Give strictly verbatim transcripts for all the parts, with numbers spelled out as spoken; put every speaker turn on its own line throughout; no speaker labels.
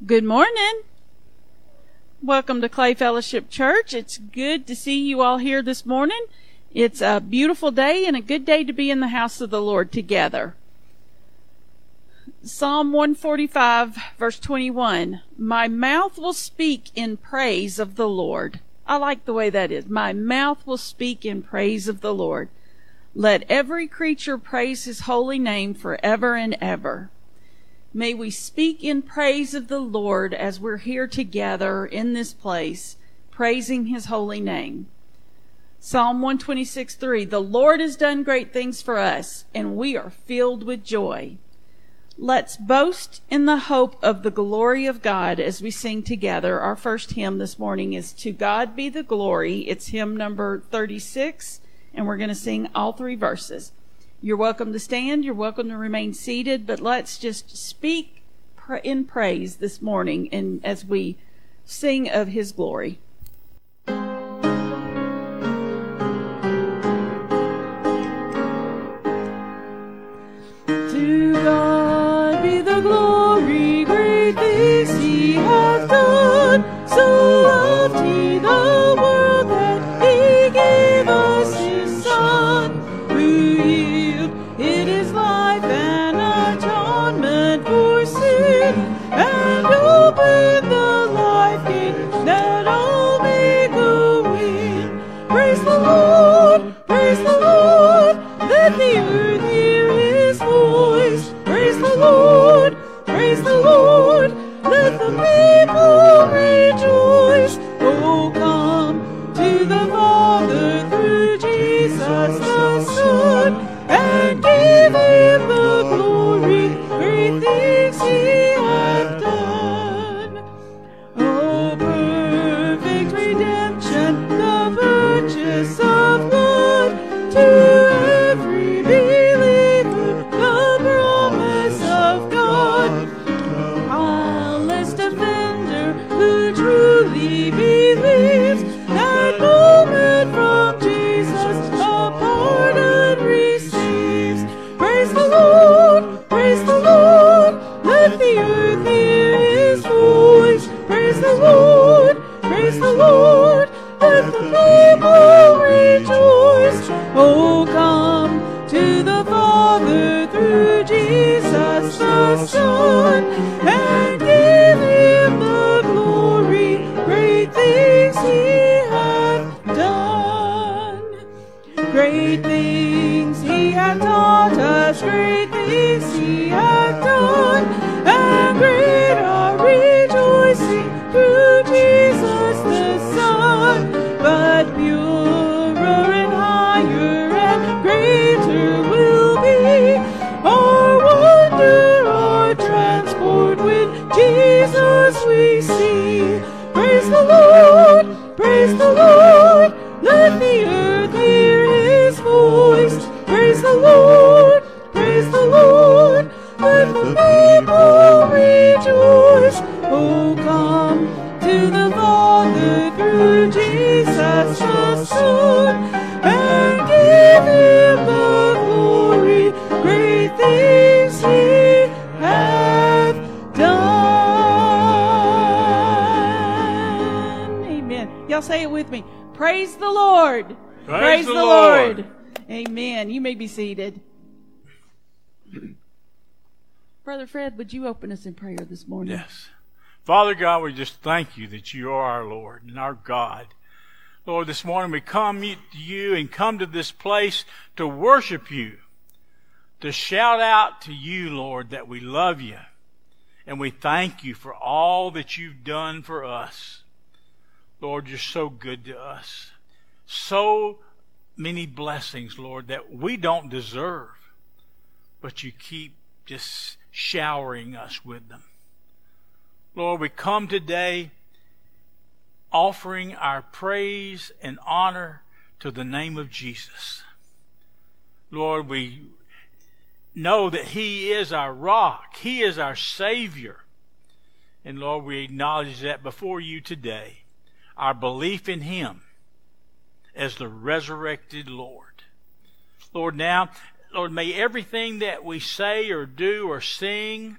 Good morning. Welcome to Clay Fellowship Church. It's good to see you all here this morning. It's a beautiful day and a good day to be in the house of the Lord together. Psalm one forty-five, verse twenty-one. My mouth will speak in praise of the Lord. I like the way that is. My mouth will speak in praise of the Lord. Let every creature praise his holy name forever and ever. May we speak in praise of the Lord as we're here together in this place, praising his holy name. Psalm one twenty-six, three. The Lord has done great things for us, and we are filled with joy. Let's boast in the hope of the glory of God as we sing together. Our first hymn this morning is To God Be the Glory. It's hymn number thirty-six, and we're going to sing all three verses. You're welcome to stand. You're welcome to remain seated, but let's just speak in praise this morning and as we sing of his glory. To God be the glory, great things he hath done. So loved he the world that he gave us his Son, who yielded his life and atonement for sin, and opened the life gate that all may go in. Praise the Lord, praise the Lord, let the earth hear his voice. Praise the Lord, praise the Lord, let the people rejoice. Oh, come to the Father through Jesus the Son, and give him the glory, great things he hath done. Oh, perfect redemption, the purchase of blood, to every believer, the promise of God. Guileless defender who truly believes, that moment from Jesus a pardon receives. Praise the Lord, praise the Lord, let the earth hear his voice. Praise the Lord, praise the Lord, let the people rejoice. Oh, come to the Father through Jesus the Son, and give him the glory, great things he hath done. Great things he hath taught us, great things he hath done, and great our rejoicing through Jesus the Son. But purer and higher and greater will be our wonder, our transport when Jesus we see. Praise the Lord, praise the Lord, let the earth hear his voice. Praise the Lord, praise the Lord, let the people rejoice. Oh, come to the Father through Jesus the Son, and give him the glory, great things he hath done. Amen. Y'all say it with me. Praise the Lord.
Praise, Praise the, the Lord. Lord.
Amen. You may be seated. Brother Fred, would you open us in prayer this morning?
Yes. Father God, we just thank you that you are our Lord and our God. Lord, this morning we come to you and come to this place to worship you, to shout out to you, Lord, that we love you. And we thank you for all that you've done for us. Lord, you're so good to us. So many blessings, Lord, that we don't deserve, but you keep just showering us with them. Lord, we come today offering our praise and honor to the name of Jesus. Lord, we know that he is our rock. He is our Savior. And Lord, we acknowledge that before you today. Our belief in him as the resurrected Lord. Lord, now, Lord, may everything that we say or do or sing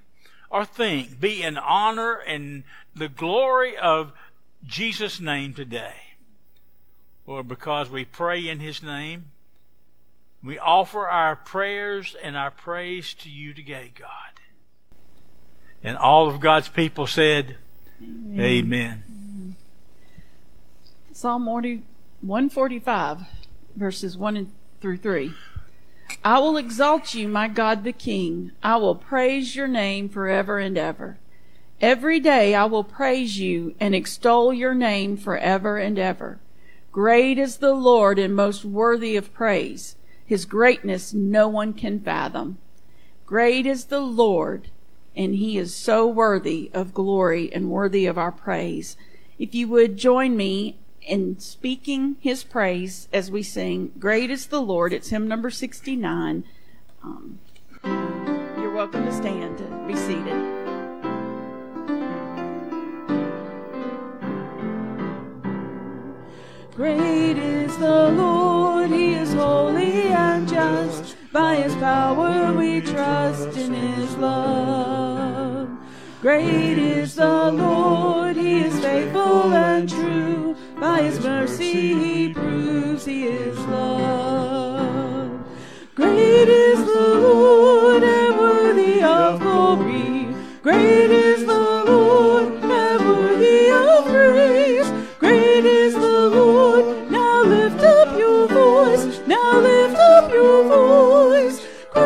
or thing be in honor and the glory of Jesus' name today. Lord, because we pray in His name, we offer our prayers and our praise to you today, God. And all of God's people said, Amen. Amen.
Psalm one forty-five, verses one through three. I will exalt you, my God the King. I will praise your name forever and ever. Every day I will praise you and extol your name forever and ever. Great is the Lord and most worthy of praise. His greatness no one can fathom. Great is the Lord, and He is so worthy of glory and worthy of our praise. If you would join me in speaking His praise as we sing, Great is the Lord. It's hymn number sixty-nine. Um, you're welcome to stand, to be seated. Great is the Lord, He is holy and just. By His power we trust in His love. Great is the Lord, He is faithful and true. By His mercy He proves He is love. Great is the Lord and worthy of glory. Great is the Lord and worthy of praise. Great is the Lord. Now lift up your voice. Now lift up your voice.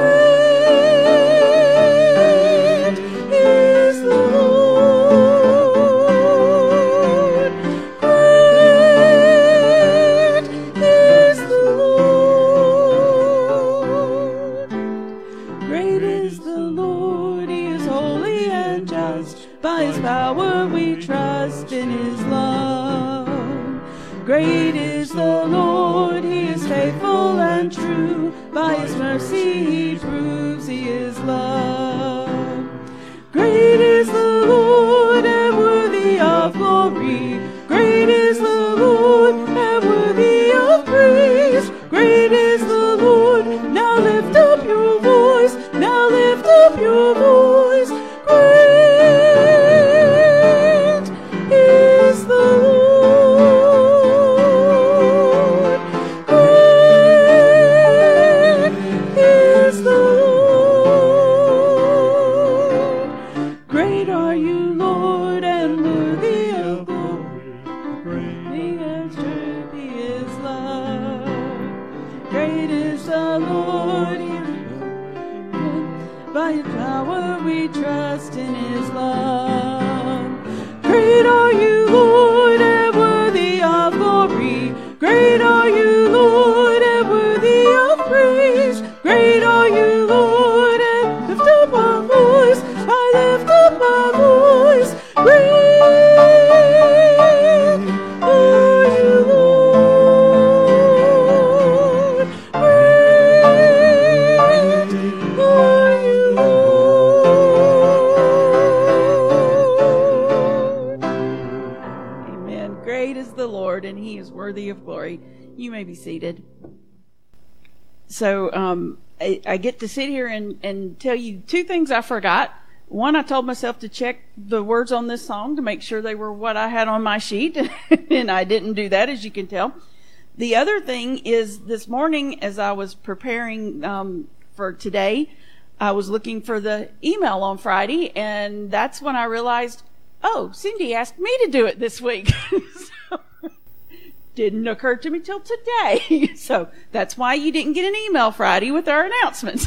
Great is the Lord. Great is the Lord. Great is the Lord. He is holy and just. By His power we trust in His love. Great is the Lord, He is faithful and true. By His mercy He proves He is love. Great is the Lord and worthy of glory. Great is the Lord and worthy of praise. Great is the Lord. Now lift up your voice. Now lift up your voice. Great is the Lord. Great is the Lord. Great are you, Lord, and worthy of glory. He is truth, He is love. Great is the Lord. By His power we trust in His love. Great are you, Lord, and worthy of glory. Great are you, Lord, and worthy of praise. Great are you, Lord, and lift up our voice. I lift up my voice. Great are you, Lord. Great are you, Lord. Amen. Great is the Lord, and He is worthy of glory. You may be seated. So um, I, I get to sit here and, and tell you two things I forgot. One, I told myself to check the words on this song to make sure they were what I had on my sheet, and I didn't do that, as you can tell. The other thing is, this morning as I was preparing um, for today, I was looking for the email on Friday, and that's when I realized, oh, Cindy asked me to do it this week. So, didn't occur to me till today. So that's why you didn't get an email Friday with our announcements.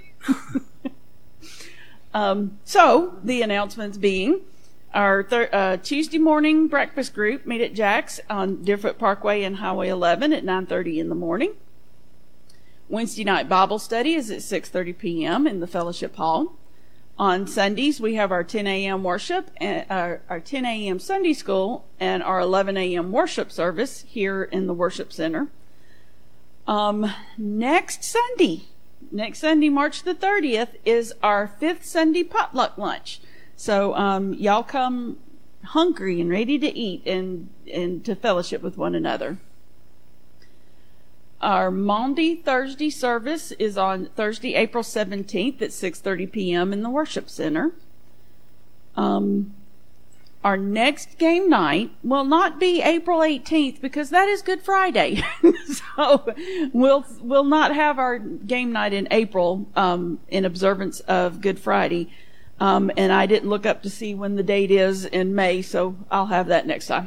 um, so the announcements being, our thir- uh, Tuesday morning breakfast group meet at Jack's on Deerfoot Parkway and Highway eleven at nine thirty in the morning. Wednesday night Bible study is at six thirty p.m. in the fellowship hall. On Sundays, we have our ten a.m. worship, and our, our ten a.m. Sunday school, and our eleven a.m. worship service here in the worship center. Um, next Sunday, next Sunday, March the thirtieth, is our fifth Sunday potluck lunch. So um, y'all come hungry and ready to eat and, and to fellowship with one another. Our Maundy Thursday service is on Thursday, April seventeenth at six thirty p.m. in the worship center. Um, our next game night will not be April eighteenth because that is Good Friday. So we'll we'll not have our game night in April um, in observance of Good Friday. Um, and I didn't look up to see when the date is in May, so I'll have that next time.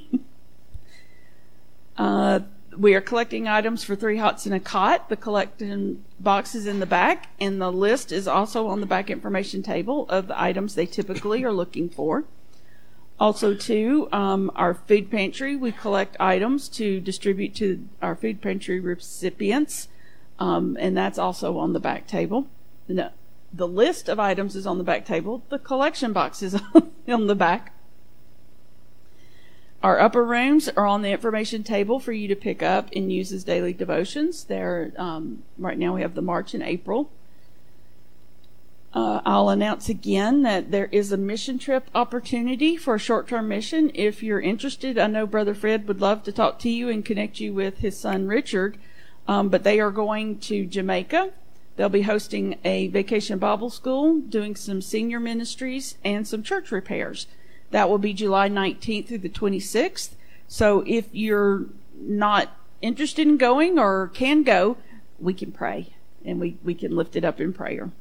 uh, we are collecting items for three hots and a cot. The collection box is in the back, and the list is also on the back information table of the items they typically are looking for. Also, too, um, our food pantry, we collect items to distribute to our food pantry recipients, um, and that's also on the back table. No. The list of items is on the back table. The collection box is on the back. Our upper rooms are on the information table for you to pick up and use as daily devotions. There, um, right now we have the March and April. Uh, I'll announce again that there is a mission trip opportunity for a short-term mission. If you're interested, I know Brother Fred would love to talk to you and connect you with his son Richard, um, but they are going to Jamaica. They'll be hosting a vacation Bible school, doing some senior ministries, and some church repairs. That will be July nineteenth through the twenty-sixth. So if you're not interested in going or can go, we can pray, and we, we can lift it up in prayer.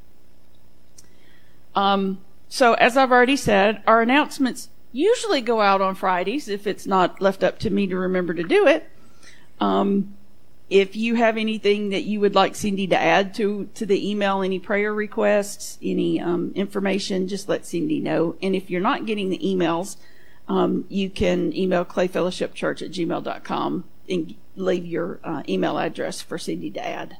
Um, so as I've already said, our announcements usually go out on Fridays if it's not left up to me to remember to do it. Um, If you have anything that you would like Cindy to add to, to the email, any prayer requests, any um, information, just let Cindy know. And if you're not getting the emails, um, you can email clay fellowship church at gmail dot com and leave your uh, email address for Cindy to add.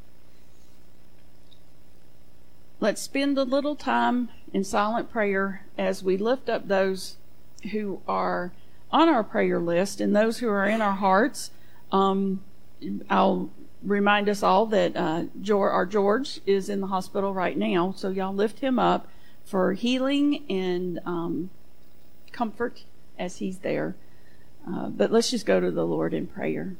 Let's spend a little time in silent prayer as we lift up those who are on our prayer list and those who are in our hearts. Um, I'll remind us all that uh, George, our George is in the hospital right now, so y'all lift him up for healing and um, comfort as he's there. Uh, but let's just go to the Lord in prayer.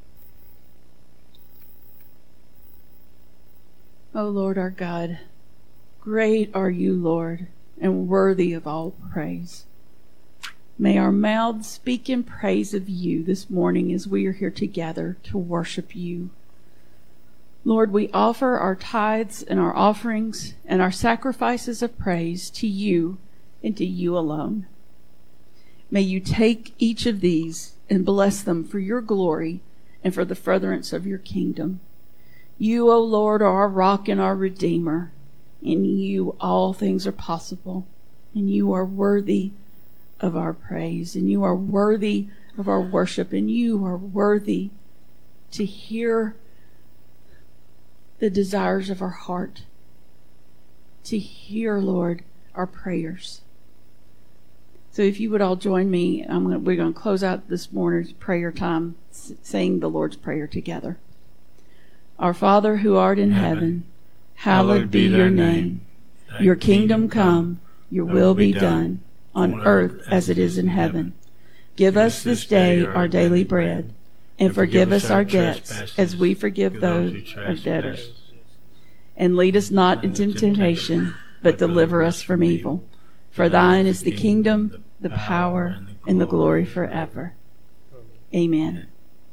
O Lord our God, great are you, Lord, and worthy of all praise. May our mouths speak in praise of you this morning as we are here together to worship you. Lord, we offer our tithes and our offerings and our sacrifices of praise to you and to you alone. May you take each of these and bless them for your glory and for the furtherance of your kingdom. You, O Lord, are our rock and our redeemer. In you all things are possible, and you are worthy of our praise, and you are worthy of our worship, and you are worthy to hear the desires of our heart, to hear, Lord, our prayers. So if you would all join me, I'm gonna, we're going to close out this morning's prayer time saying the Lord's Prayer together. Our Father who art in heaven, heaven hallowed be your name. Your kingdom come, your will be done, on earth as it is in heaven. Give us this day our daily bread, and forgive us our debts as we forgive those our debtors. And lead us not into temptation, but deliver us from evil. For thine is the kingdom, the power, and the glory forever. Amen.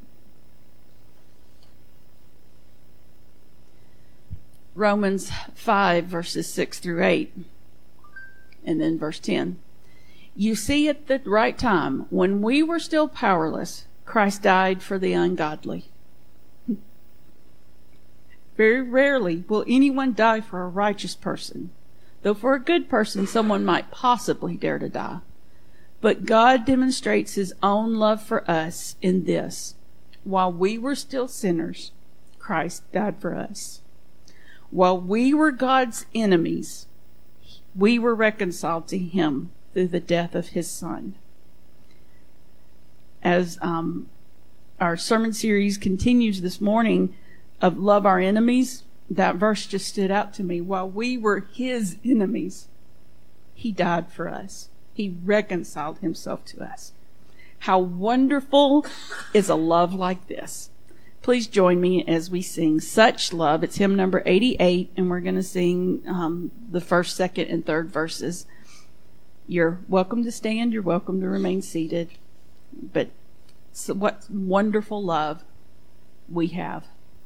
Romans five, verses six through eight, and then verse ten. You see, at the right time, when we were still powerless, Christ died for the ungodly. Very rarely will anyone die for a righteous person, though for a good person someone might possibly dare to die. But God demonstrates his own love for us in this: while we were still sinners, Christ died for us. While we were God's enemies, we were reconciled to him through the death of his Son. As um, our sermon series continues this morning of love our enemies, that verse just stood out to me. While we were his enemies, he died for us. He reconciled himself to us. How wonderful is a love like this. Please join me as we sing Such Love. It's hymn number eighty-eight, and we're going to sing um, the first, second, and third verses. You're welcome to stand. You're welcome to remain seated. But so what wonderful love we have.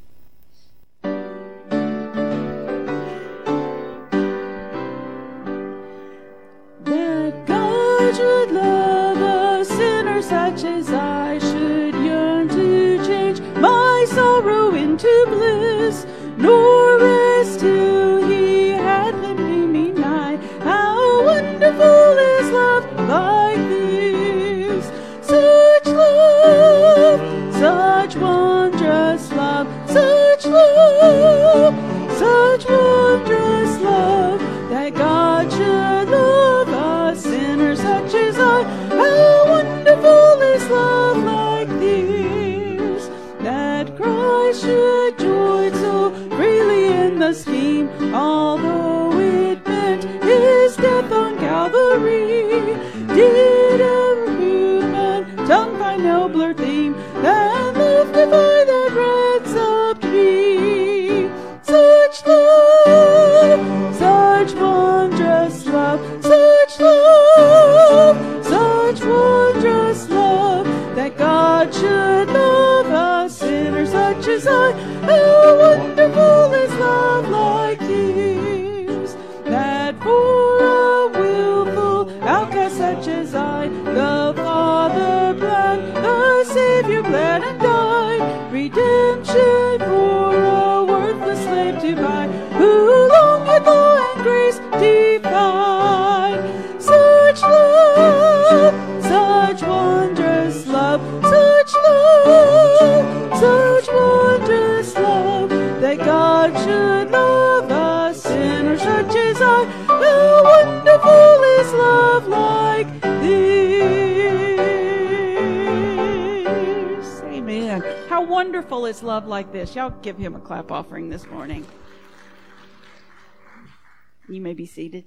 That God should love a sinner such as I should yearn to change my sorrow into bliss, nor rest till he had led me nigh. How wonderful is love like this! Such love, such wondrous love, such love, such wondrous love, that God should love a sinner such as I. How wonderful is love like this! That Christ should join so freely in the scheme, although it meant his death on Calvary. Did ever human tongue find nobler theme than love divine that ransomed me? Such love, such wondrous love, such love, such wondrous love, that God should love a sinner such as I. How wonderful is love like this! That for a willful outcast such as I, the Father planned, the Savior bled and died, redemption for a worthless slave to buy, who long had law and grace defied. Such love, such wondrous love, such love, such wondrous love, that God should love a sinner such as I. How wonderful is love like this! Amen. How wonderful is love like this! Y'all give him a clap offering this morning. You may be seated.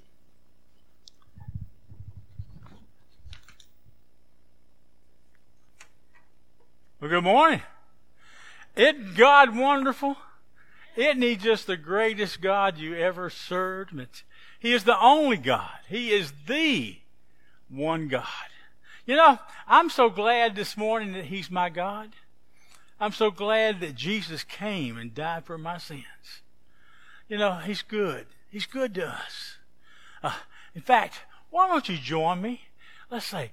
Well, good morning. Isn't God wonderful? Isn't he just the greatest God you ever served? He is the only God. He is the one God. You know, I'm so glad this morning that he's my God. I'm so glad that Jesus came and died for my sins. You know, he's good. He's good to us. Uh, in fact, why don't you join me? Let's say,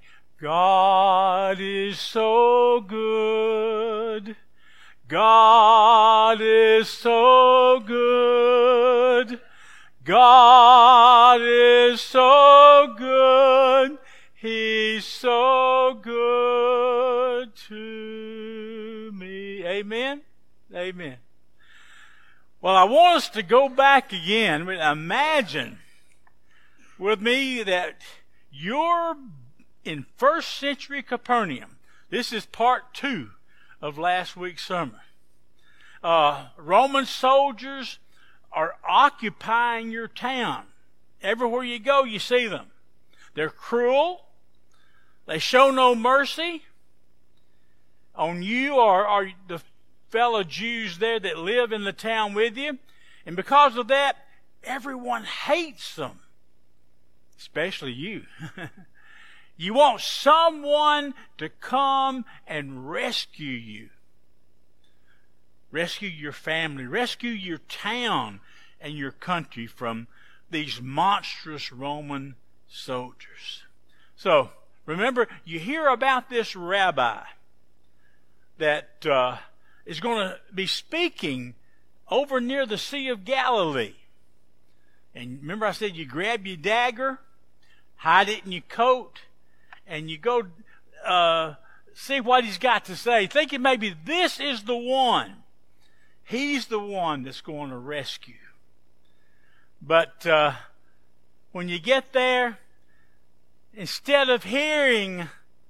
God is so good. God is so good. God is so good. He's so good to me. Amen? Amen. Well, I want us to go back again. Imagine with me that you're in first century Capernaum. This is part two of last week's sermon. Uh, Roman soldiers are occupying your town. Everywhere you go, you see them. They're cruel. They show no mercy on you or, or the fellow Jews there that live in the town with you. And because of that, everyone hates them, especially you. You want someone to come and rescue you. Rescue your family. Rescue your town and your country from these monstrous Roman soldiers. So, remember, you hear about this rabbi that uh, is going to be speaking over near the Sea of Galilee. And remember I said you grab your dagger, hide it in your coat, and you go uh, see what he's got to say, thinking maybe this is the one. He's the one that's going to rescue. But uh, when you get there, instead of hearing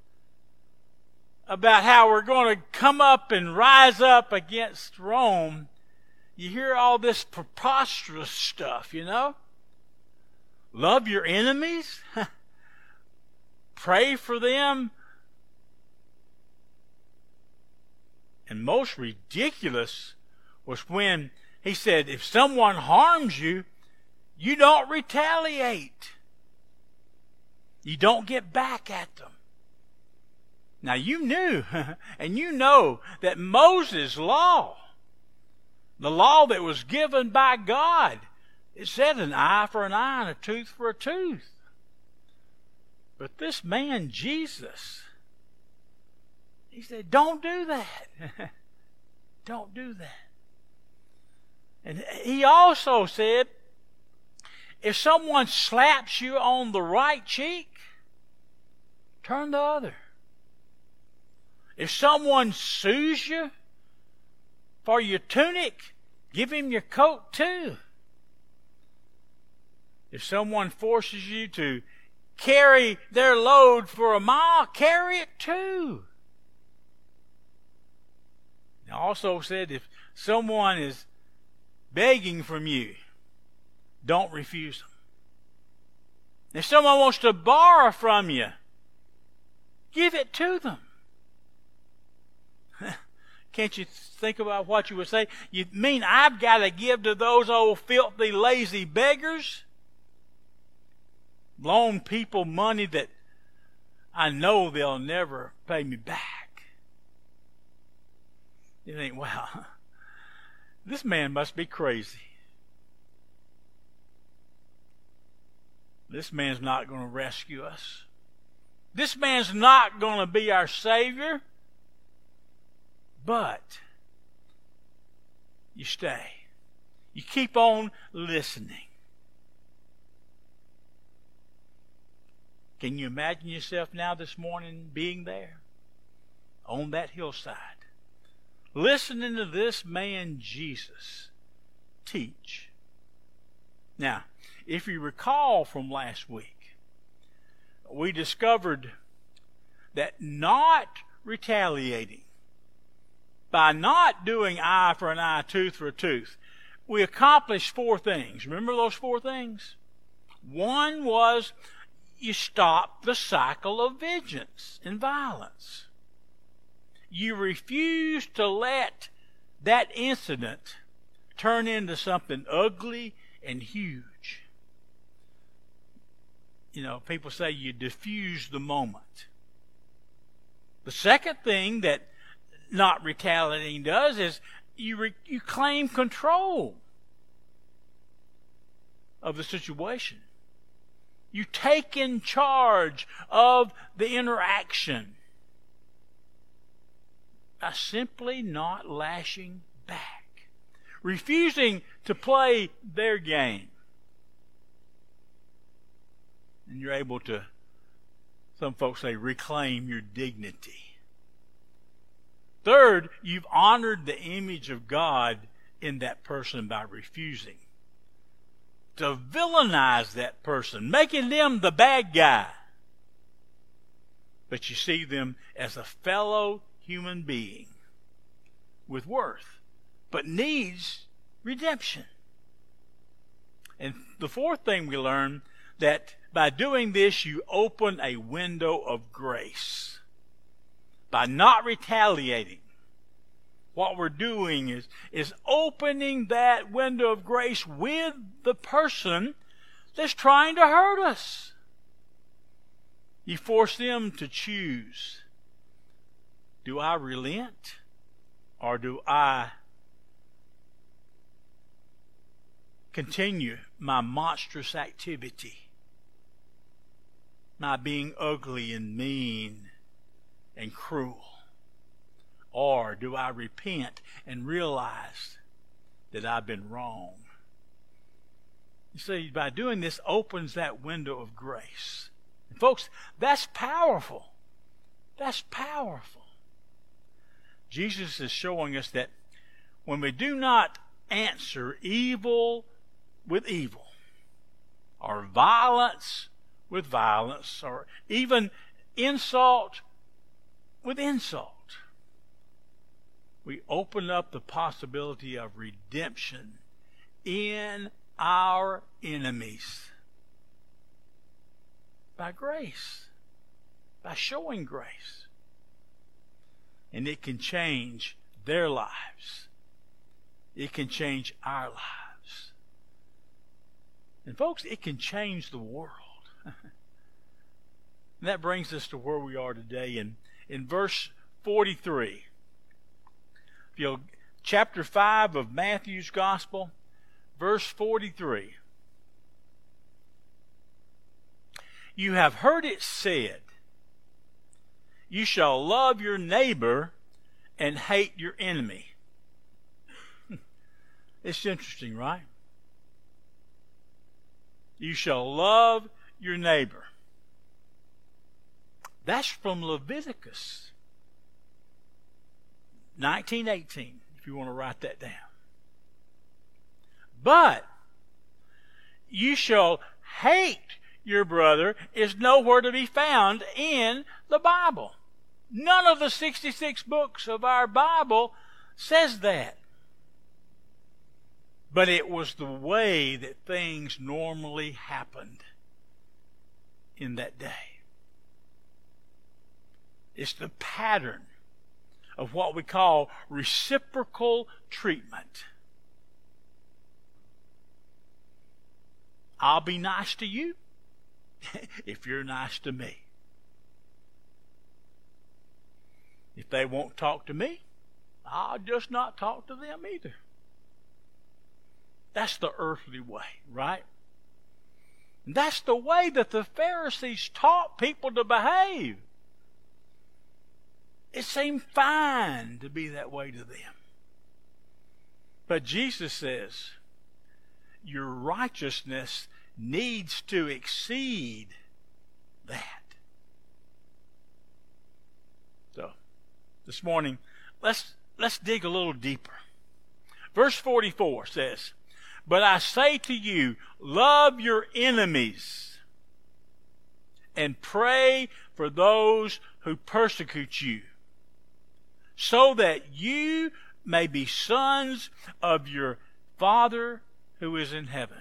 about how we're going to come up and rise up against Rome, you hear all this preposterous stuff, you know? Love your enemies? Pray for them. And most ridiculous was when he said, if someone harms you, you don't retaliate. You don't get back at them. Now you knew, and you know, that Moses' law, the law that was given by God, it said an eye for an eye and a tooth for a tooth. But this man, Jesus, he said, don't do that. Don't do that. And he also said, if someone slaps you on the right cheek, turn the other. If someone sues you for your tunic, give him your coat too. If someone forces you to carry their load for a mile, carry it too. He also said, if someone is begging from you, don't refuse them. If someone wants to borrow from you, give it to them. Can't you think about what you would say? You mean I've got to give to those old filthy, lazy beggars? Loan people money that I know they'll never pay me back. You think, wow, this man must be crazy. This man's not going to rescue us. This man's not going to be our Savior. But you stay. You keep on listening. Can you imagine yourself now this morning being there on that hillside, listening to this man Jesus teach? Now, if you recall from last week, we discovered that not retaliating, by not doing eye for an eye, tooth for a tooth, we accomplished four things. Remember those four things? One was you stopped the cycle of vengeance and violence. You refused to let that incident turn into something ugly and huge. You know, people say you diffuse the moment. The second thing that not retaliating does is you re, you claim control of the situation. You take in charge of the interaction by simply not lashing back, refusing to play their game. And you're able to, some folks say, reclaim your dignity. Third, you've honored the image of God in that person by refusing to villainize that person, making them the bad guy. But you see them as a fellow human being with worth, but needs redemption. And the fourth thing we learn, that by doing this, you open a window of grace. By not retaliating, what we're doing is, is opening that window of grace with the person that's trying to hurt us. You force them to choose. Do I relent, or do I continue my monstrous activity, my being ugly and mean and cruel? Or do I repent and realize that I've been wrong? You see, by doing this opens that window of grace. And folks, that's powerful. That's powerful. Jesus is showing us that when we do not answer evil with evil, or violence with violence, or even insult with insult, we open up the possibility of redemption in our enemies by grace, by showing grace. And it can change their lives. It can change our lives. And folks, it can change the world. And that brings us to where we are today in, in verse forty-three. If you'll, chapter five of Matthew's Gospel, verse forty-three. You have heard it said, you shall love your neighbor and hate your enemy. It's interesting, right? You shall love your neighbor. That's from Leviticus nineteen eighteen, if you want to write that down. But you shall hate your brother is nowhere to be found in the Bible. None of the sixty-six books of our Bible says that. But it was the way that things normally happened in that day. It's the pattern of what we call reciprocal treatment. I'll be nice to you if you're nice to me. If they won't talk to me, I'll just not talk to them either. That's the earthly way, right? And that's the way that the Pharisees taught people to behave. It seemed fine to be that way to them. But Jesus says, your righteousness needs to exceed that. So, this morning, let's let's dig a little deeper. Verse forty-four says, but I say to you, love your enemies and pray for those who persecute you, so that you may be sons of your Father who is in heaven.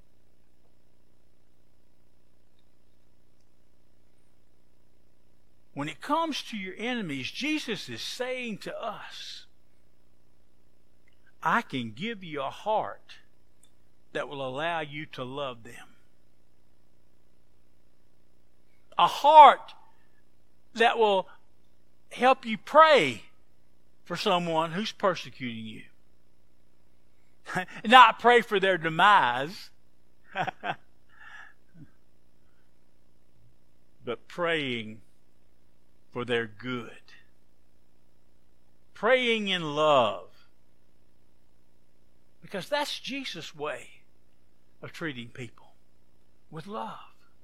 When it comes to your enemies, Jesus is saying to us, I can give you a heart that will allow you to love them. A heart that will help you pray for someone who's persecuting you. Not pray for their demise, but praying for their good. Praying in love. Because that's Jesus' way of treating people, with love.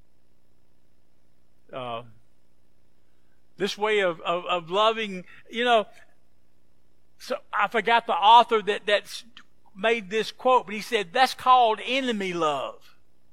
Uh, this way of, of, of loving, you know, so I forgot the author that that's made this quote, but he said that's called enemy love.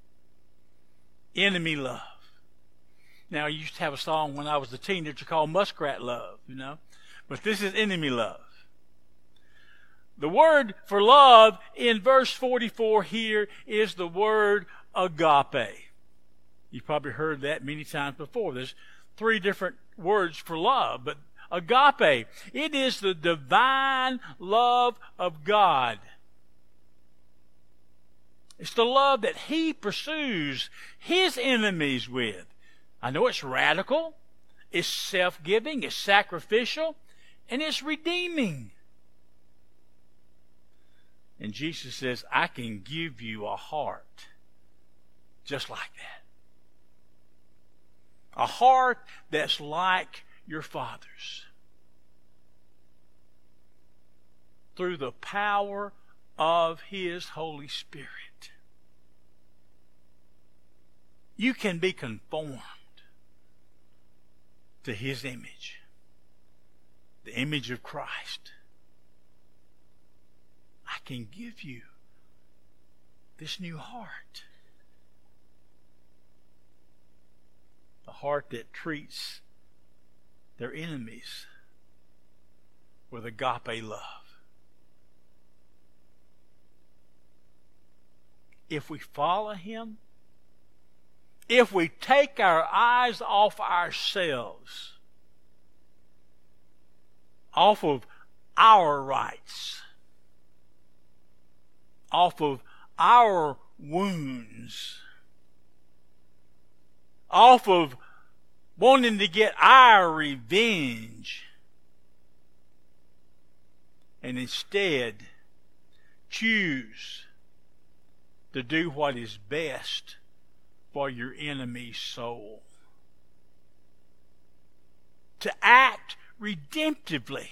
Enemy love. Now, I used to have a song when I was a teenager called Muskrat Love, you know, but this is enemy love. The word for love in verse forty-four here is the word agape. You've probably heard that many times before. There's three different words for love, but agape, it is the divine love of God. It's the love that He pursues His enemies with. I know it's radical, it's self-giving, it's sacrificial, and it's redeeming. And Jesus says, I can give you a heart just like that. A heart that's like your Father's. Through the power of His Holy Spirit. You can be conformed to His image. The image of Christ. I can give you this new heart. A heart that treats their enemies with agape love. If we follow Him, if we take our eyes off ourselves, off of our rights, off of our wounds, off of wanting to get our revenge, and instead choose to do what is best for your enemy's soul. To act redemptively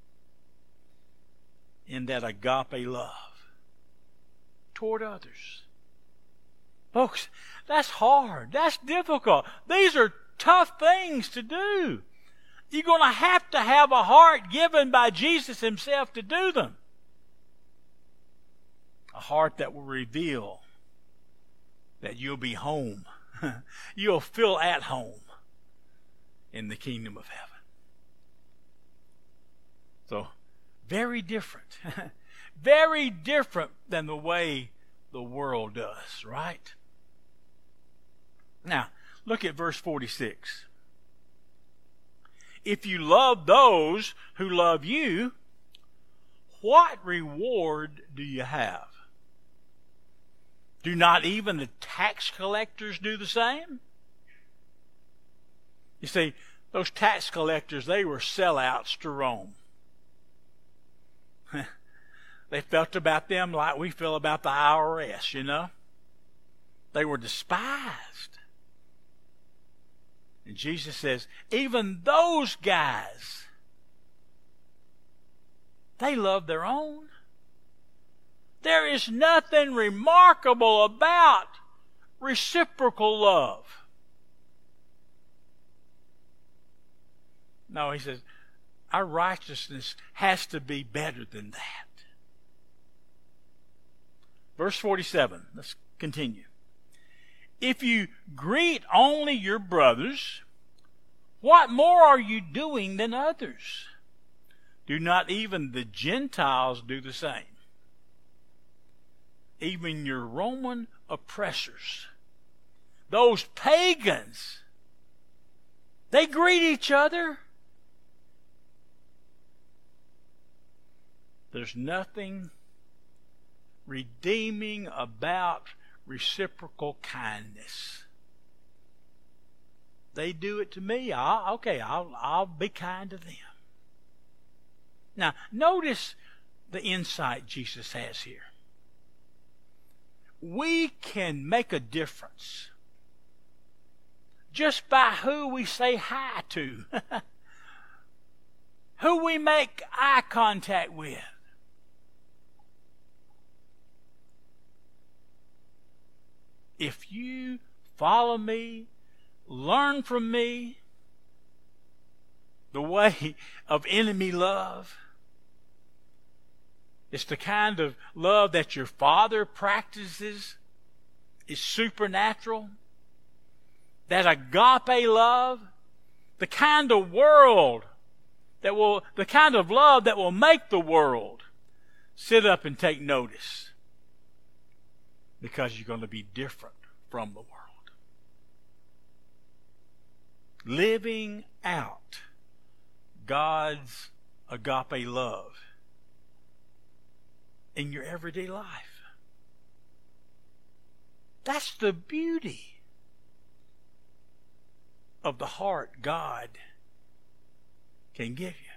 in that agape love toward others. Folks, that's hard. That's difficult. These are tough things to do. You're going to have to have a heart given by Jesus himself to do them. A heart that will reveal that you'll be home. You'll feel at home in the kingdom of heaven. So, very different. Very different than the way the world does, right? Now, look at verse forty-six. If you love those who love you, what reward do you have? Do not even the tax collectors do the same? You see, those tax collectors, they were sellouts to Rome. They felt about them like we feel about the I R S, you know. They were despised. And Jesus says, even those guys, they love their own. There is nothing remarkable about reciprocal love. No, he says, our righteousness has to be better than that. Verse forty-seven, let's continue. If you greet only your brothers, what more are you doing than others? Do not even the Gentiles do the same? Even your Roman oppressors, those pagans, they greet each other. There's nothing redeeming about reciprocal kindness. They do it to me. I'll, okay, I'll, I'll be kind to them. Now, notice the insight Jesus has here. We can make a difference just by who we say hi to, who we make eye contact with. If you follow me, learn from me the way of enemy love, it's the kind of love that your Father practices. It's supernatural. That agape love, the kind of world that will, the kind of love that will make the world sit up and take notice. Because you're going to be different from the world. Living out God's agape love in your everyday life. That's the beauty of the heart God can give you.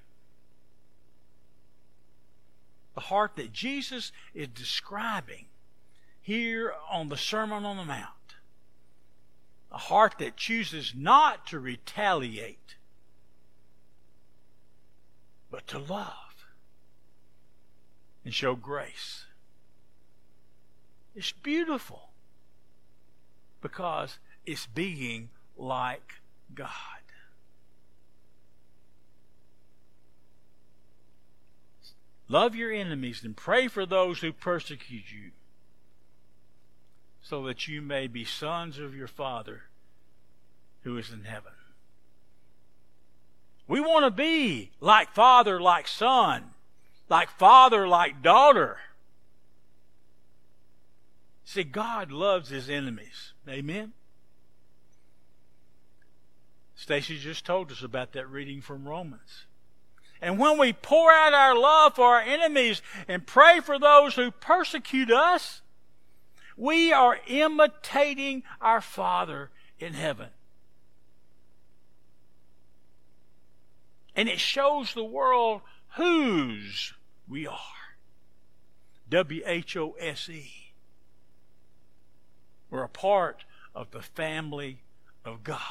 The heart that Jesus is describing here on the Sermon on the Mount. A heart that chooses not to retaliate, but to love and show grace. It's beautiful because it's being like God. Love your enemies and pray for those who persecute you, so that you may be sons of your Father who is in heaven. We want to be like father, like son, like father, like daughter. See, God loves his enemies. Amen? Stacy just told us about that reading from Romans. And when we pour out our love for our enemies and pray for those who persecute us, we are imitating our Father in heaven. And it shows the world whose we are. W H O S E. We're a part of the family of God.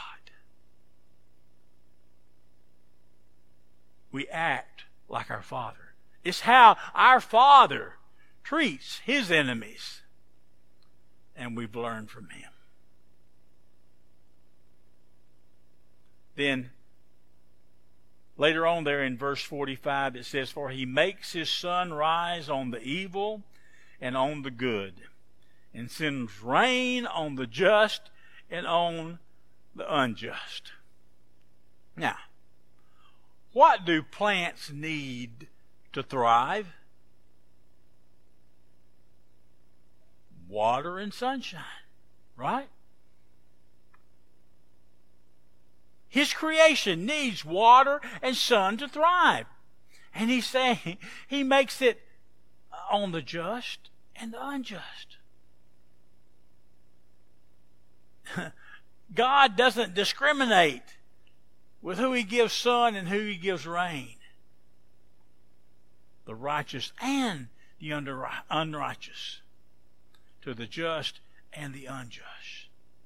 We act like our Father. It's how our Father treats His enemies. And we've learned from Him. Then, later on there in verse forty-five, it says, "For He makes His sun rise on the evil and on the good, and sends rain on the just and on the unjust." Now, what do plants need to thrive? Water and sunshine, right? His creation needs water and sun to thrive. And He's saying He makes it on the just and the unjust. God doesn't discriminate with who He gives sun and who He gives rain. The righteous and the unrighteous. To the just and the unjust.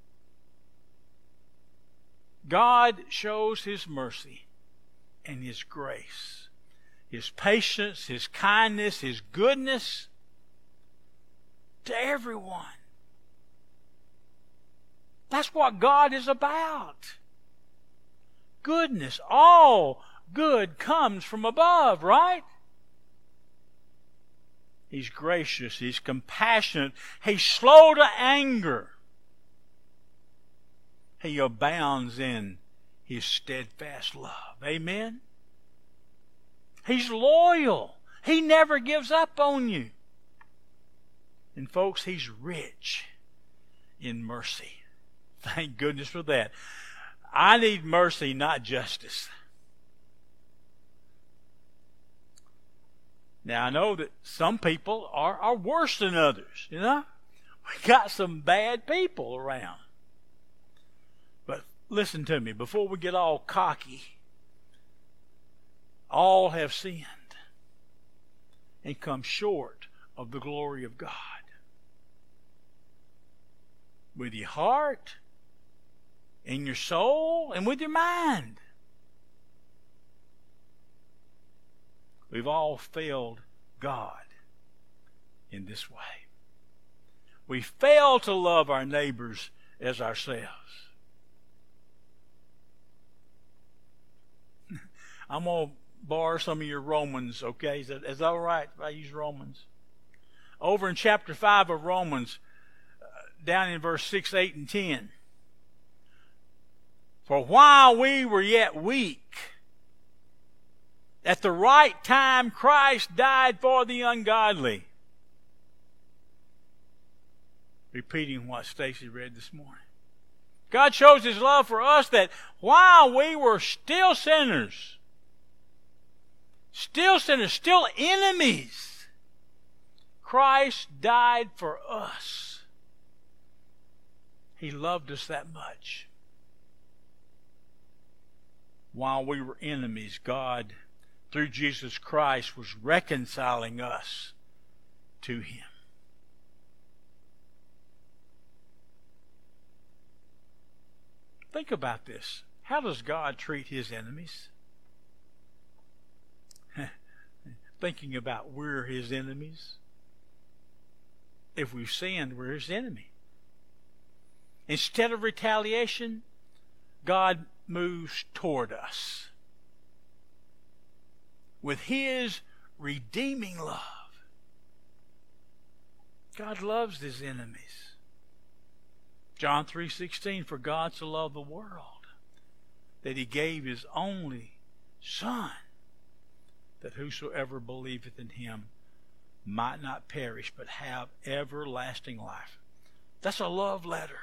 God shows His mercy and His grace, His patience, His kindness, His goodness to everyone. That's what God is about. Goodness. All good comes from above, right? He's gracious. He's compassionate. He's slow to anger. He abounds in His steadfast love. Amen? He's loyal. He never gives up on you. And folks, He's rich in mercy. Thank goodness for that. I need mercy, not justice. Now, I know that some people are, are worse than others, you know. We got some bad people around. But listen to me, before we get all cocky, all have sinned and come short of the glory of God. With your heart, in your soul, and with your mind. We've all failed God in this way. We fail to love our neighbors as ourselves. I'm going to borrow some of your Romans, okay? Is that, is that all right if I use Romans? Over in chapter five of Romans, uh, down in verse six, eight, and ten. "For while we were yet weak, at the right time Christ died for the ungodly." Repeating what Stacy read this morning. God shows His love for us that while we were still sinners, still sinners, still enemies, Christ died for us. He loved us that much. While we were enemies, God, through Jesus Christ, was reconciling us to Him. Think about this. How does God treat His enemies? Thinking about we're His enemies. If we've sinned, we're His enemy. Instead of retaliation, God moves toward us with His redeeming love. God loves His enemies. John three sixteen, "For God so loved the world that He gave His only Son, that whosoever believeth in Him might not perish, but have everlasting life." That's a love letter.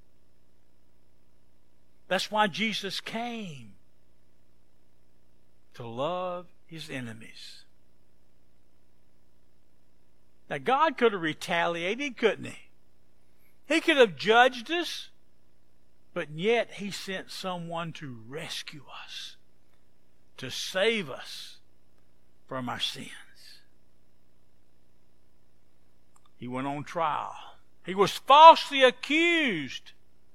That's why Jesus came, to love His enemies. Now, God could have retaliated, couldn't He? He could have judged us, but yet He sent someone to rescue us, to save us from our sins. He went on trial. He was falsely accused,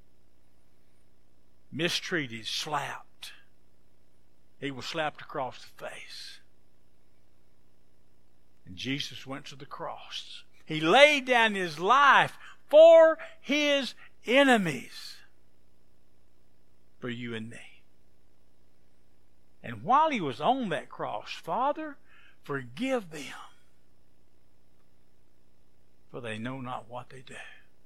mistreated, slapped. He was slapped across the face. And Jesus went to the cross. He laid down his life for his enemies, for you and me. And while he was on that cross, Father, forgive them, for they know not what they do.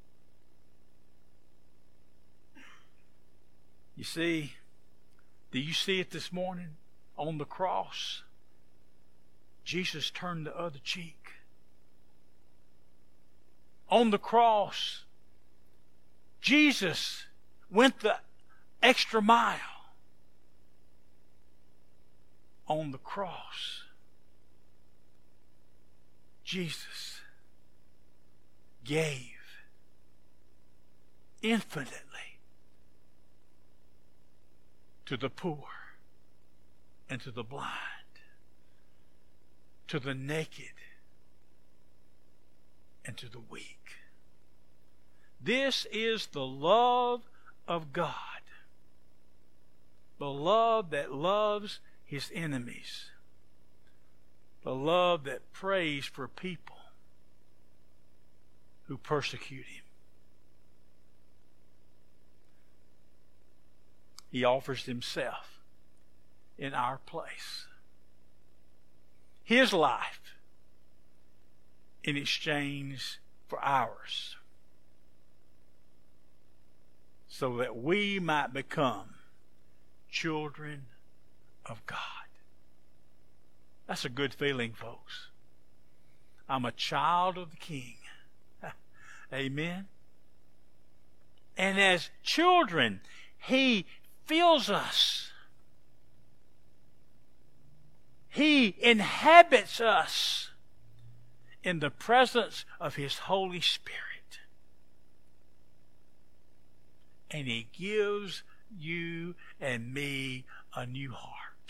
You see, do you see it this morning on the cross? Jesus turned the other cheek. On the cross, Jesus went the extra mile. On the cross, Jesus gave infinitely to the poor and to the blind, to the naked and to the weak. This is the love of God, the love that loves his enemies, the love that prays for people who persecute him. He offers himself in our place, his life in exchange for ours, so that we might become children of God. That's a good feeling, folks. I'm a child of the King. Amen. And as children, he fills us. He inhabits us in the presence of his Holy Spirit. And he gives you and me a new heart.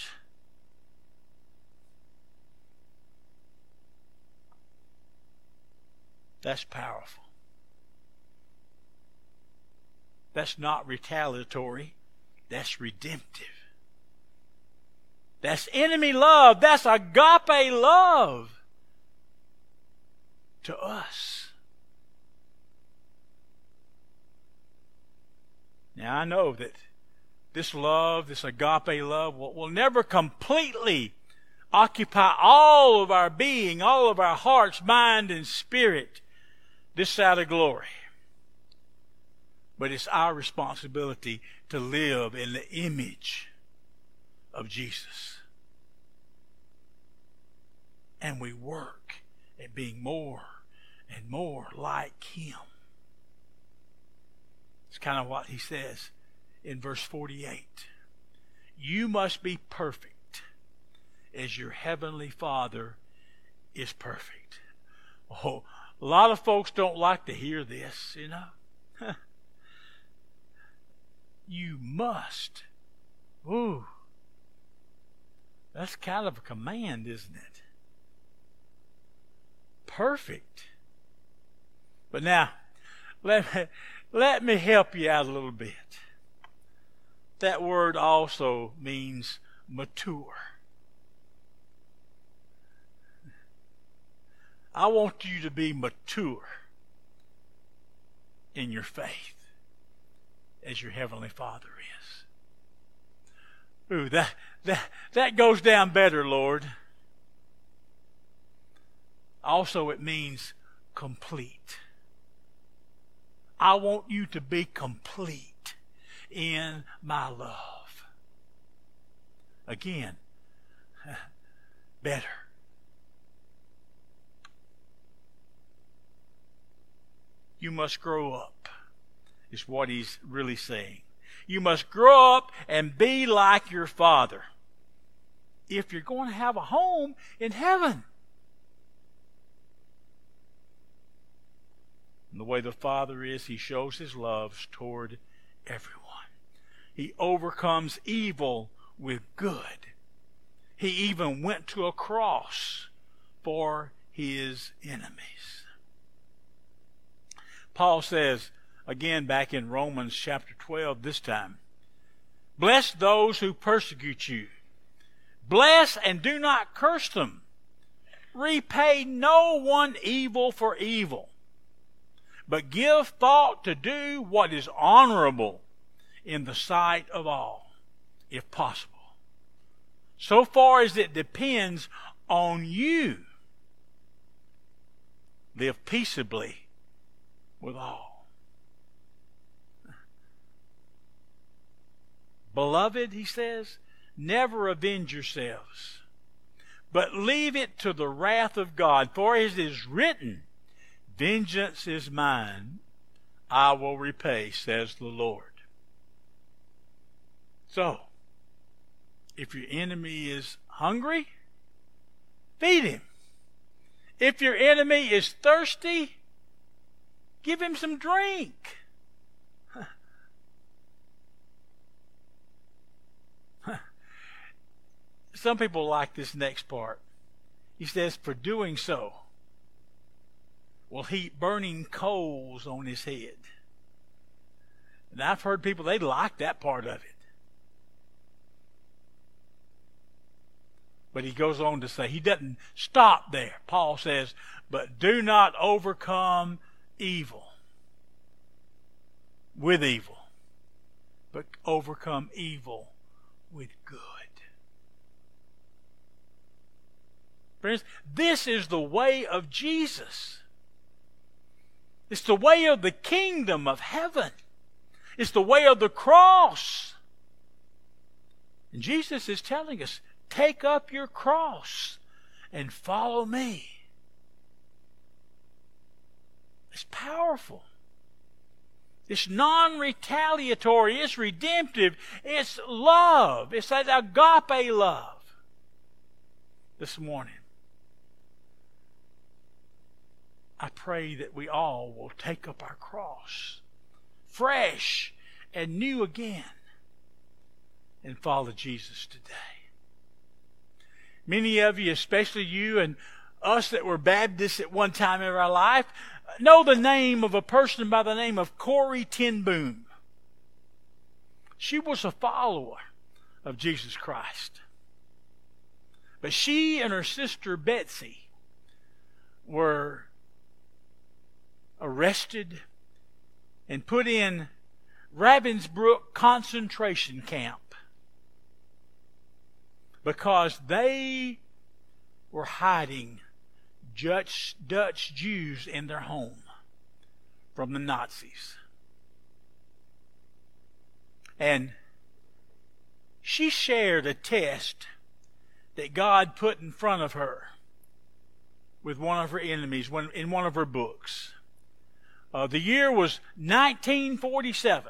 That's powerful. That's not retaliatory. That's redemptive. That's enemy love. That's agape love to us. Now I know that this love, this agape love, will, will never completely occupy all of our being, all of our hearts, mind, and spirit this side of glory. But it's our responsibility to live in the image of Jesus. And we work at being more and more like him. It's kind of what he says in verse forty-eight. You must be perfect as your heavenly Father is perfect. Oh, a lot of folks don't like to hear this, you know. You must. Ooh. That's kind of a command, isn't it? Perfect. But now, let me, let me help you out a little bit. That word also means mature. I want you to be mature in your faith as your Heavenly Father is. Ooh, that, that, that goes down better, Lord. Also, it means complete. I want you to be complete in my love. Again, better. You must grow up, is what he's really saying. You must grow up and be like your Father if you're going to have a home in heaven. And the way the Father is, he shows his love toward everyone. He overcomes evil with good He even went to a cross for his enemies. Paul says, again back in Romans chapter twelve this time, bless those who persecute you. Bless and do not curse them. Repay no one evil for evil, but give thought to do what is honorable in the sight of all, if possible, so far as it depends on you. Live peaceably with all. Beloved, he says, never avenge yourselves, but leave it to the wrath of God. For it is written, vengeance is mine, I will repay, says the Lord. So, if your enemy is hungry, feed him. If your enemy is thirsty, give him some drink. Some people like this next part. He says, for doing so will heap burning coals on his head. And I've heard people, they like that part of it. But he goes on to say, he doesn't stop there. Paul says, but do not overcome evil with evil, but overcome evil with good. Friends, this is the way of Jesus. It's the way of the kingdom of heaven. It's the way of the cross. And Jesus is telling us, take up your cross and follow me. It's powerful. It's non-retaliatory. It's redemptive. It's love. It's that agape love. This morning, I pray that we all will take up our cross, fresh and new again, and follow Jesus today. Many of you, especially you and us that were Baptists at one time in our life, know the name of a person by the name of Corrie ten Boom. She was a follower of Jesus Christ. But she and her sister Betsy were arrested and put in Ravensbrück concentration camp because they were hiding Dutch, Dutch Jews in their home from the Nazis. And she shared a test that God put in front of her with one of her enemies in one of her books. Uh, the year was nineteen forty-seven.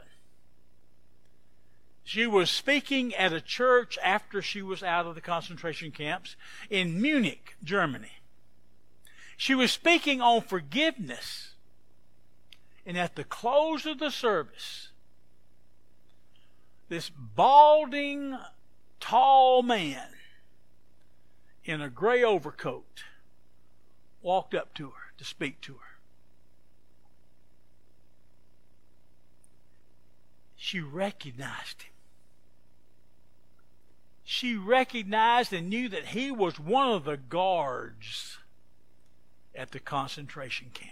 She was speaking at a church after she was out of the concentration camps in Munich, Germany. She was speaking on forgiveness. And at the close of the service, this balding, tall man in a gray overcoat walked up to her to speak to her. She recognized him. She recognized and knew that he was one of the guards at the concentration camp.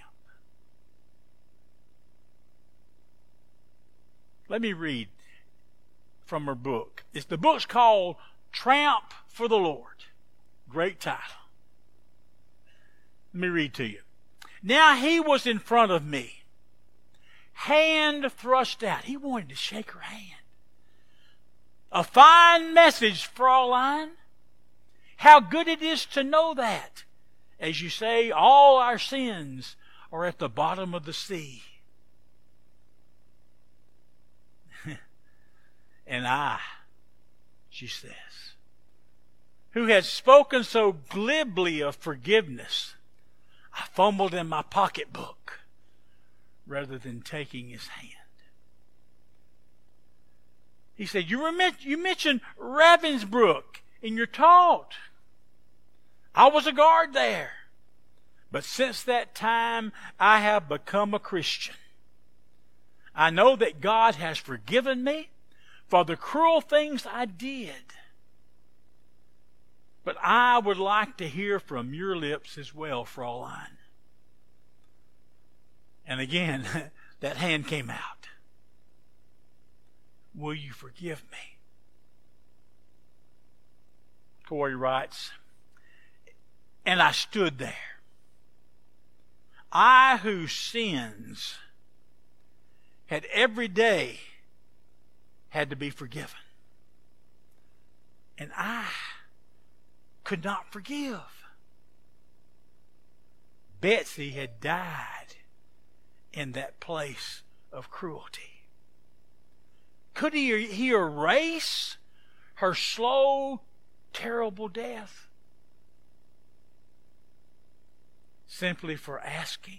Let me read from her book. It's, the book's called Tramp for the Lord. Great title. Let me read to you. Now he was in front of me, hand thrust out. He wanted to shake her hand. A fine message, Fraulein. How good it is to know that. As you say, all our sins are at the bottom of the sea. And I, she says, who had spoken so glibly of forgiveness, I fumbled in my pocketbook rather than taking his hand. He said, you, remember, you mentioned Ravensbrück and you're taught. I was a guard there. But since that time, I have become a Christian. I know that God has forgiven me for the cruel things I did. But I would like to hear from your lips as well, Fraulein. And again, that hand came out. Will you forgive me? Corey writes, and I stood there. I whose sins had every day had to be forgiven. And I could not forgive. Betsy had died in that place of cruelty. Could he, he erase her slow, terrible death simply for asking?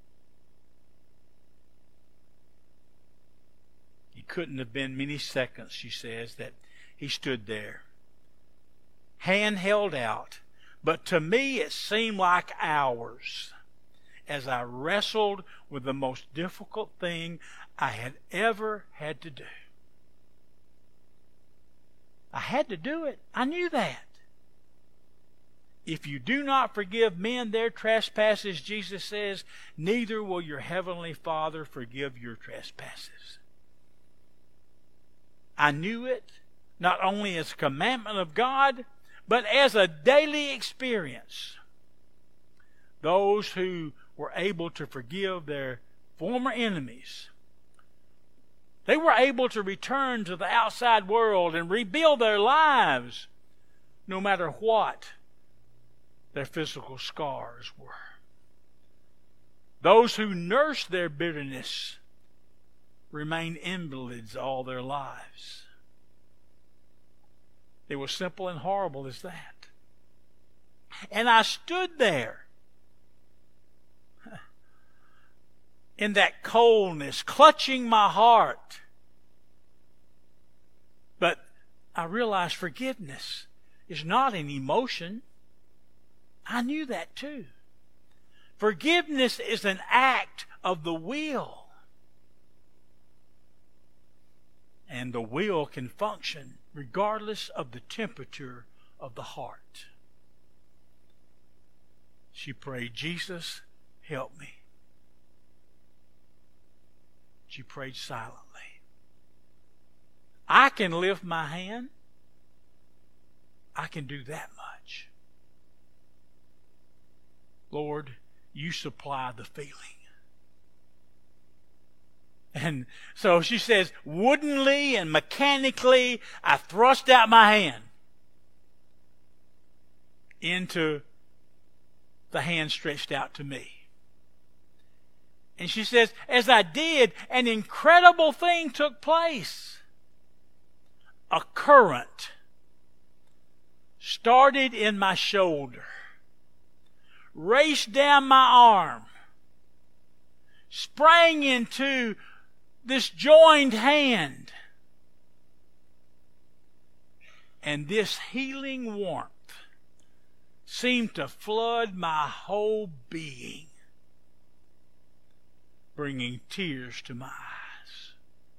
It couldn't have been many seconds, she says, that he stood there, hand held out, but to me it seemed like hours as I wrestled with the most difficult thing I had ever had to do. I had to do it. I knew that. If you do not forgive men their trespasses, Jesus says, neither will your heavenly Father forgive your trespasses. I knew it not only as a commandment of God, but as a daily experience. Those who were able to forgive their former enemies, they were able to return to the outside world and rebuild their lives, no matter what their physical scars were. Those who nursed their bitterness remained invalids all their lives. It was simple and horrible as that. And I stood there in that coldness, clutching my heart. But I realized forgiveness is not an emotion. I knew that too. Forgiveness is an act of the will. And the will can function regardless of the temperature of the heart. She prayed, Jesus, help me. She prayed silently. I can lift my hand. I can do that much. Lord, you supply the feeling. And so she says, woodenly and mechanically, I thrust out my hand into the hand stretched out to me. And she says, as I did, an incredible thing took place. A current started in my shoulder, raced down my arm, sprang into this joined hand, and this healing warmth seemed to flood my whole being, bringing tears to my eyes.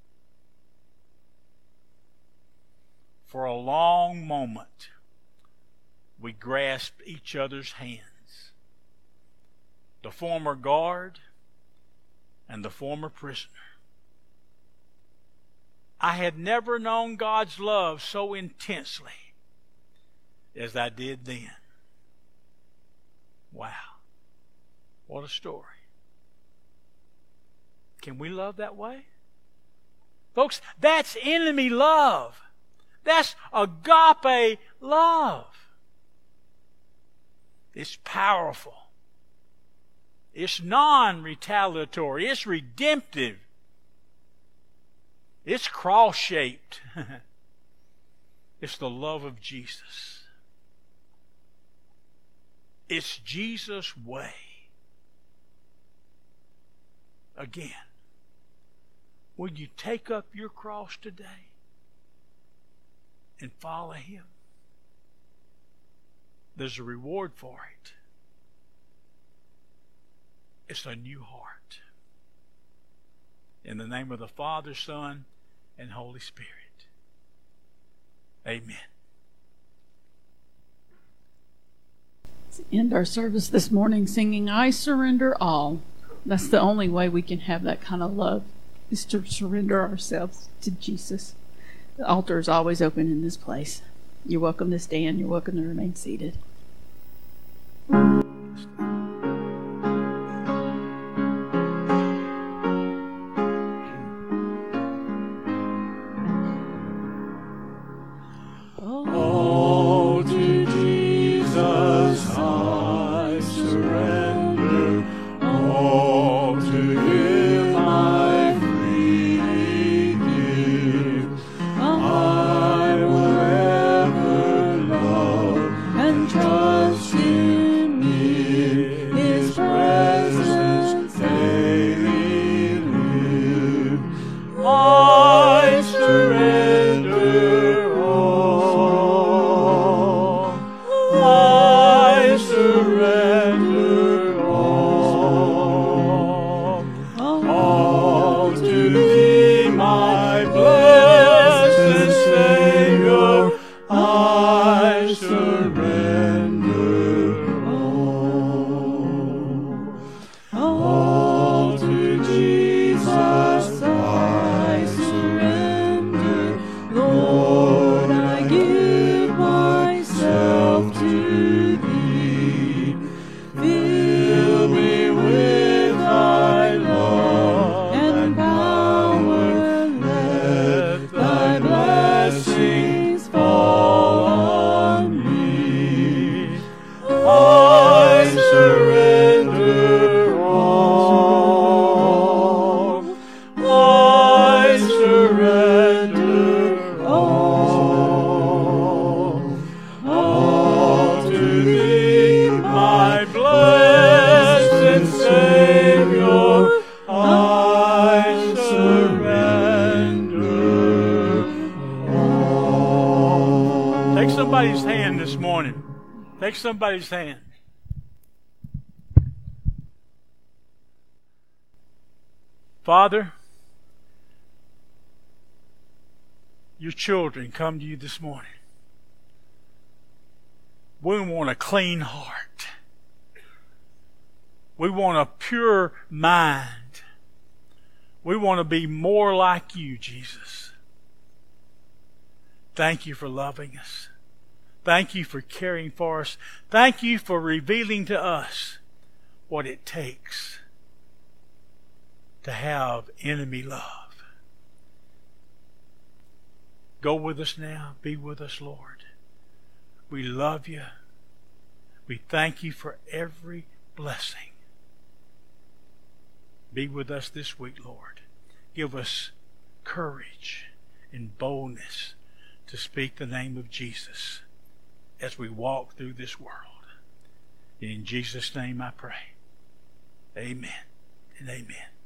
For a long moment, we grasped each other's hands, the former guard and the former prisoner. I had never known God's love so intensely as I did then. Wow. What a story. Can we love that way? Folks, that's enemy love. That's agape love. It's powerful. It's non-retaliatory. It's redemptive. It's cross-shaped. It's the love of Jesus. It's Jesus' way. Again, will you take up your cross today and follow Him? there's a reward for it. It's a new heart. In the name of the Father, Son, and Holy Spirit. Amen.
Let's end our service this morning singing, I Surrender All. That's the only way we can have that kind of love, is to surrender ourselves to Jesus. The altar is always open in this place. You're welcome to stand. You're welcome to remain seated.
somebody's hand this morning. Take somebody's hand. Father, your children come to you this morning. We want a clean heart. We want a pure mind. We want to be more like you, Jesus. Thank you for loving us. Thank you for caring for us. Thank you for revealing to us what it takes to have enemy love. Go with us now. Be with us, Lord. We love you. We thank you for every blessing. Be with us this week, Lord. Give us courage and boldness to speak the name of Jesus as we walk through this world. In Jesus' name I pray. Amen and amen.